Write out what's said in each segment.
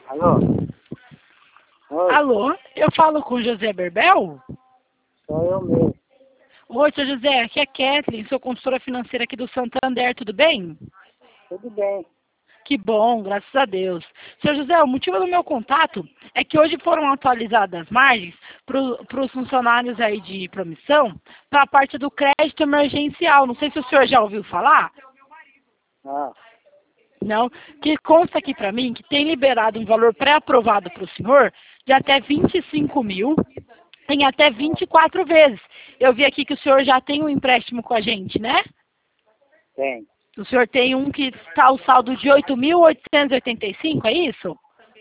Alô? Oi, Alô, eu falo com José Berbel? sou eu mesmo. Oi, seu José, aqui é Kathleen, sou consultora financeira aqui do Santander, tudo bem? Tudo bem. Que bom, graças a Deus. Seu José, o motivo do meu contato é que hoje foram atualizadas as margens para os funcionários aí de promissão para a parte do crédito emergencial. Não sei se o senhor já ouviu falar. Ah, Não, que consta aqui para mim que tem liberado um valor pré-aprovado para o senhor de até 25 mil em até 24 vezes. Eu vi aqui que o senhor já tem um empréstimo com a gente, né? tem. O senhor tem um que está o saldo de 8.885, é isso?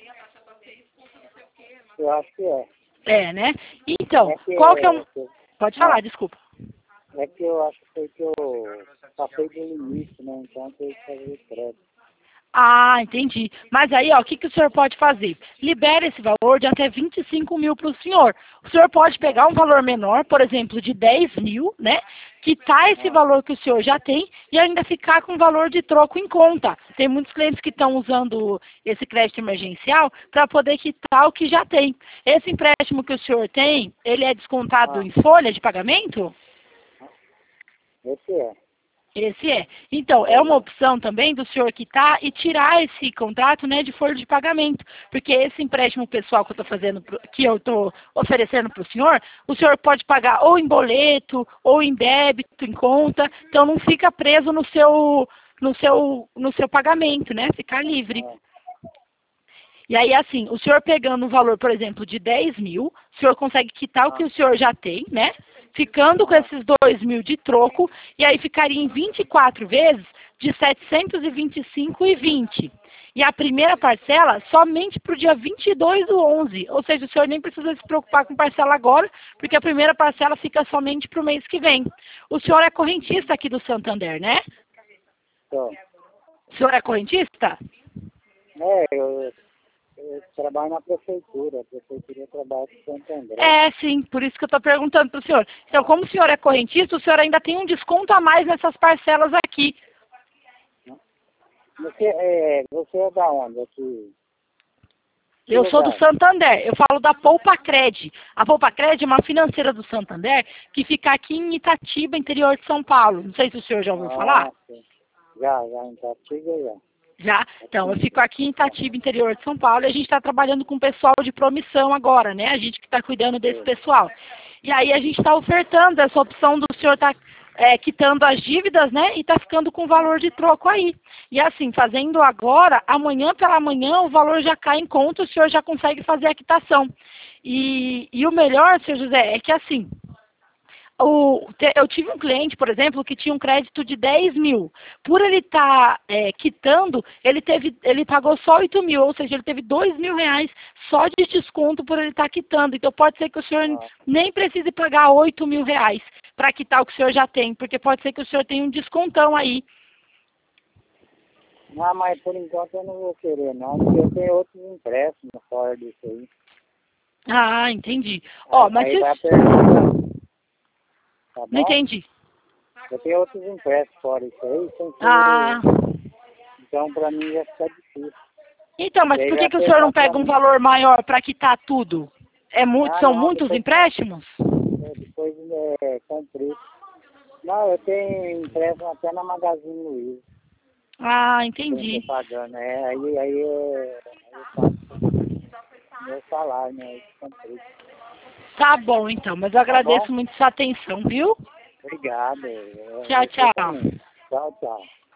Eu acho que é. É, né? Então, É que, qual que é o... Pode falar, ah, desculpa. é que eu acho que foi que eu passei do limite, né? Então tem que fazer crédito. Ah, entendi. Mas aí, ó, o que o senhor pode fazer? Libera esse valor de até 25 mil para o senhor. O senhor pode pegar um valor menor, por exemplo, de 10 mil, né? Quitar esse Ah, valor que o senhor já tem e ainda ficar com o valor de troco em conta. Tem muitos clientes que estão usando esse crédito emergencial para poder quitar o que já tem. Esse empréstimo que o senhor tem, ele é descontado ah, em folha de pagamento? esse é. Esse é. Então, é É, uma opção também do senhor quitar e tirar esse contrato, né, de folha de pagamento. Porque esse empréstimo pessoal que eu estou fazendo, que eu estou oferecendo para o senhor pode pagar ou em boleto, ou em débito, em conta. Então, não fica preso no seu pagamento, né? Ficar livre. ah, E aí, assim, o senhor pegando um valor, por exemplo, de 10 mil, o senhor consegue quitar o que ah, o senhor já tem, né? Ficando com ah, esses 2 mil de troco, e aí ficaria em 24 vezes de 725,20. E a primeira parcela somente para o dia 22/11. Ou seja, o senhor nem precisa se preocupar com parcela agora, porque a primeira parcela fica somente para o mês que vem. O senhor é correntista aqui do Santander, né? tô. O senhor é correntista? Eu trabalho na prefeitura. A prefeitura trabalha com Santo André. É, sim, por isso que eu estou perguntando para o senhor. Então, como o senhor é correntista, o senhor ainda tem um desconto a mais nessas parcelas aqui. Né? Você é da onde? Aqui? Que Eu sou do lugar? Santander, eu falo da Poupa-Cred. A Poupa-Cred é uma financeira do Santander que fica aqui em Itatiba, interior de São Paulo. Não sei se o senhor já ouviu falar. Ah, sim. Já, em Tatiga já. Já? Então, eu fico aqui em Itatiba, interior de São Paulo, e a gente está trabalhando com o pessoal de promissão agora, né? A gente que está cuidando desse Sim. pessoal. E aí a gente está ofertando essa opção do senhor estar quitando as dívidas, né? E está ficando com o valor de troco aí. E assim, fazendo agora, amanhã pela manhã, o valor já cai em conta, o senhor já consegue fazer a quitação. E o melhor, senhor José, é que assim, eu tive um cliente, por exemplo, que tinha um crédito de 10 mil. Por ele estar quitando, ele pagou só 8 mil, ou seja, ele teve 2 mil reais só de desconto por ele estar quitando. Então pode ser que o senhor Ah, nem precise pagar 8 mil reais para quitar o que o senhor já tem, porque pode ser que o senhor tenha um descontão aí. não, mas por enquanto eu não vou querer não, porque eu tenho outros empréstimos fora disso aí. Ah, entendi. Ó, Aí, mas aí se... vai perguntar, tá Não bom? entendi. Eu tenho outros empréstimos fora disso aí, sem Ah, ser, então pra mim vai ficar difícil. então, E mas aí por vai que o senhor não pesar pra pega um mim. valor maior para quitar tudo? Ah, São não, muitos depois, empréstimos? depois comprei. Não, eu tenho empréstimo até na Magazine Luiza. Ah, Eu tô entendi. pagando, aí eu pago meu salário, né? Eu comprei. Tá bom, então, mas eu Tá bom? agradeço muito sua atenção, viu? Obrigado. Tchau, Você tchau. também. Tchau, tchau.